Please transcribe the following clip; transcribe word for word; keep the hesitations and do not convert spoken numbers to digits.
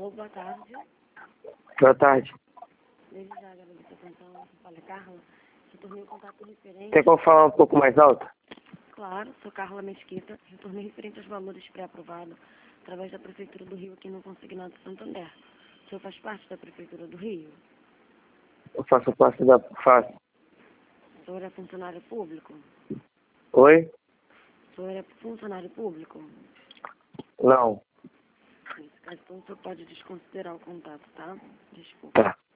Alô, boa tarde. Boa tarde. Desde já agradeço a atenção. Olha, Carla, retornei o contato referente... Tem como falar um pouco mais alto? Claro, sou Carla Mesquita. Retornei referente aos valores pré-aprovados através da Prefeitura do Rio aqui no Consignado Santander. O senhor faz parte da Prefeitura do Rio? Eu faço parte da... Faço. O senhor é funcionário público? Oi? O senhor é funcionário público? Não. Nesse caso, então, o senhor pode desconsiderar o contato, tá? Desculpa. Tá.